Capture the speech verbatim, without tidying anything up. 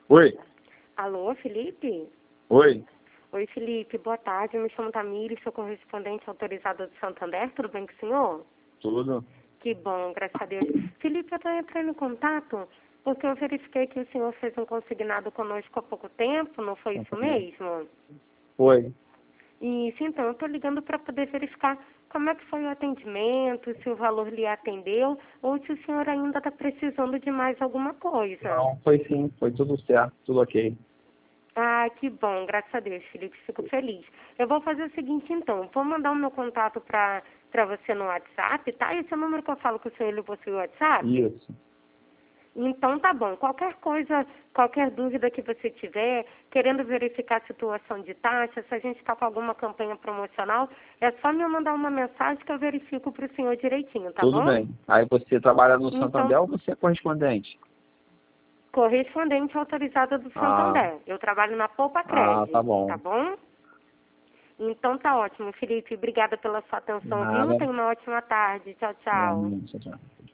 Oi. Alô, Felipe? Oi. Oi, Felipe. Boa tarde. Eu me chamo Tamires, sou correspondente autorizada do Santander. Tudo bem com o senhor? Tudo. Que bom, graças a Deus. Felipe, eu estou entrando em contato porque eu verifiquei que o senhor fez um consignado conosco há pouco tempo, não foi isso mesmo? Foi. Isso, então, eu estou ligando para poder verificar como é que foi o atendimento, se o valor lhe atendeu ou se o senhor ainda está precisando de mais alguma coisa. Não, foi sim. Foi tudo certo. Tudo ok. Ah, que bom, graças a Deus, Felipe, fico feliz. Eu vou fazer o seguinte, então, vou mandar o meu contato para para você no WhatsApp, tá? Esse é o número que eu falo com o senhor, ele possui o WhatsApp? Isso. Então, tá bom. Qualquer coisa, qualquer dúvida que você tiver, querendo verificar a situação de taxa, se a gente está com alguma campanha promocional, é só me mandar uma mensagem que eu verifico para o senhor direitinho, tá Tudo bom? bem. Aí você trabalha no Então, Santander ou você é correspondente? correspondente autorizada do Ah, Santander. Eu trabalho na Poupa ah, tá Crédito, tá bom. bom? Então tá ótimo, Felipe. Obrigada pela sua atenção, viu? Nada. Tenha uma ótima tarde. Tchau, tchau. Realmente, tchau.